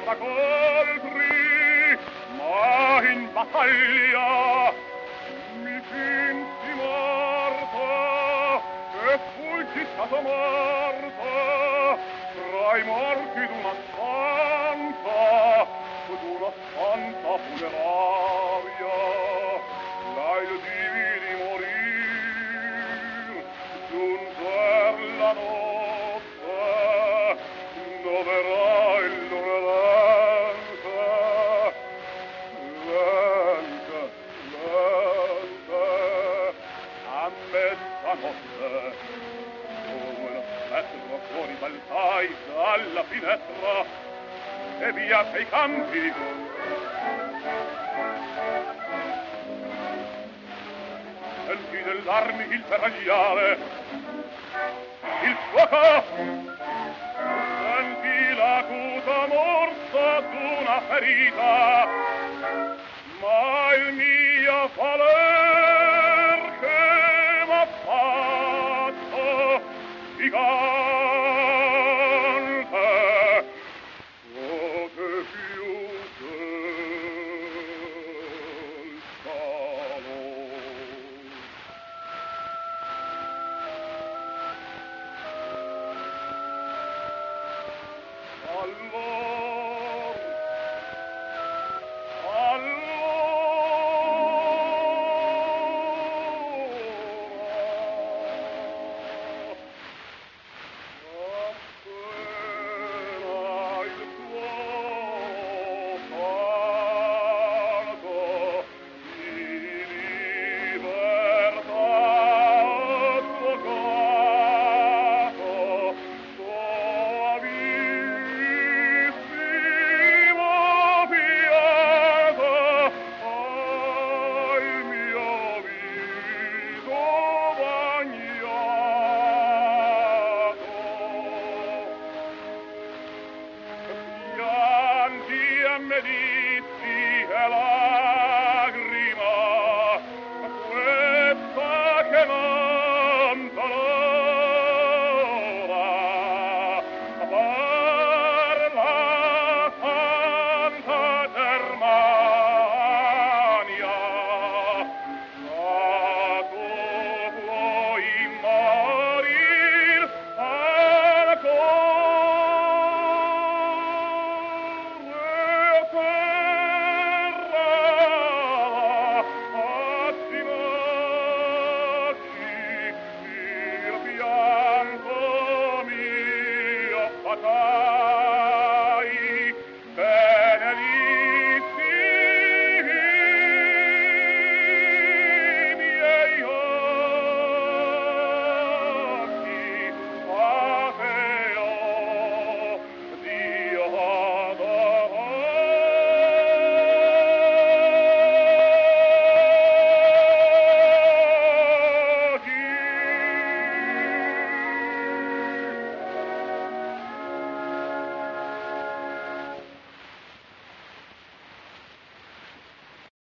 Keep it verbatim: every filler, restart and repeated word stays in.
fra coltri, ma in battaglia mi finti morto, e fulgi stato morto tra i morti d'una stanza, d'una stanza funeraria. Là il dividi morir, giunger la notte, dove era il loro lente, lente, lente, a mezzanotte, come lo spettro fuori balzai dalla finestra, e via sei campi. Senti dell'armi il ferragliare, il fuoco, senti l'acuta morsa d'una ferita, ma il mio voler che m'ha fatto gigante, oh che più del cielo. Allor, allora, appena il tuo canto di libertà sfocato, suavissimo fiato al mio viso bagnato, pianti a me